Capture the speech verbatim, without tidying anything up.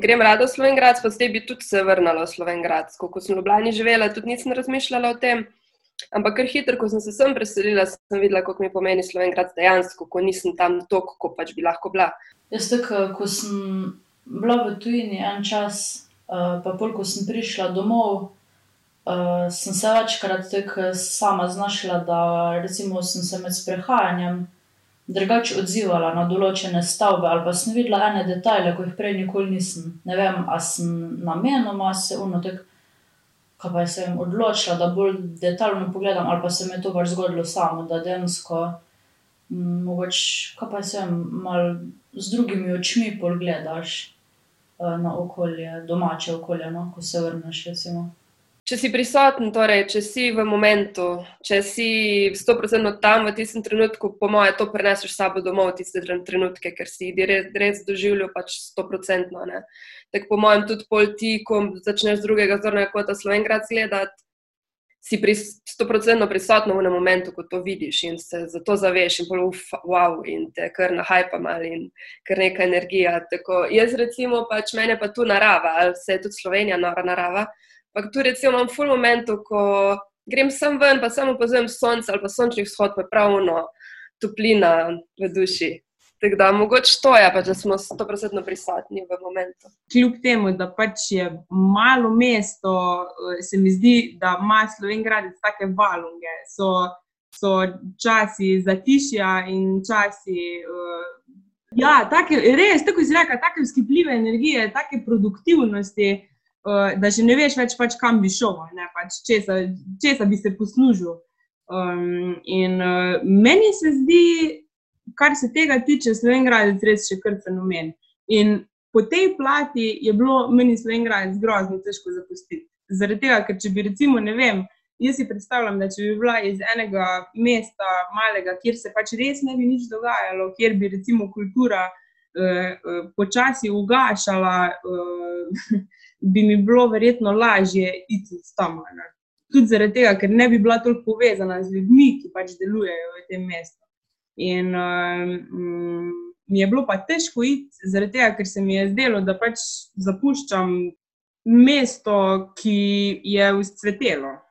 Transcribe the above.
grem rada v Slovenj Gradec, pa zdaj bi tudi se vrnala v Slovenj Gradec. Ko sem v Ljubljani živela, tudi nisem razmišljala o tem, ampak kar hitro, ko sem se sem preselila, sem videla, koliko mi pomeni Slovenj Gradec dejansko, ko nisem tam toliko, ko pač bi lahko bila. Jaz tako, ko sem bila v tujini en čas, pa pol, ko sem prišla domov, sem se večkrat tako sama znašla, da recimo sem se med sprehajanjem drugače odzivala na določene stavbe ali pa sem videla ene detajle, ko jih prej nikoli nisem. Ne vem, a sem namenoma se ono tako, kaj pa sem odločila, da bolj detaljno pogledam, ali pa se mi je to pač zgodilo samo, da dejansko mogoče, kaj pa sem, malo z drugimi očmi pol gledaš na okolje, domače okolje, no, ko se vrneš, recimo. Če si prisoten, torej, če si v momentu, če si sto procentno tam v tistem trenutku, po moje to prineseš s sabo domov tiste trenutke, ker si res, res doživljal pač sto procentno, ne. Tako po mojem tudi pol ti, ko začneš z drugega zornega kota Slovenj Gradec gledati, si sto procentno prisotno v enem momentu, ko to vidiš in se zato zaveš in pol uf, wow, in te kar nahajpa malo in kar neka energija. Tako, jaz recimo pač, mene pa tu narava, ali se je tudi Slovenija nora narava, ampak tu recimo imam ful momentov, ko grem sem ven, pa samo opazujem sonce ali pa sončni vzhod, pa prav ono toplina v duši. Tako da mogoče to je, pa da smo sto procentno prisotni v momentu. Kljub temu, da pač je malo mesto, se mi zdi, da ima Slovenj Gradec take valunge. So, so časi zatišja in časi, uh, ja, take, res, tako si rekla, take vzkipljive energije, take produktivnosti, uh, da že ne veš več pač kam bi šel, ne, pač česa, česa bi se poslužil. Um, in uh, meni se zdi, kar se tega tiče, Slovenj Gradec res še kar fenomen. In po tej plati je bilo meni Slovenj Gradec grozno težko zapustiti. Zaradi tega, ker če bi recimo, ne vem, jaz si predstavljam, da če bi bila iz enega mesta malega, kjer se pač res ne bi nič dogajalo, kjer bi recimo kultura eh, eh, počasi ugašala, eh, bi mi bilo verjetno lažje iti s tam. Ne? Tudi zaradi tega, ker ne bi bila toliko povezana z ljudmi, ki pač delujejo v tem mestu. In um, mi je bilo pa težko iti, zaradi tega, ker se mi je zdelo, da pač zapuščam mesto, ki je vzcvetelo.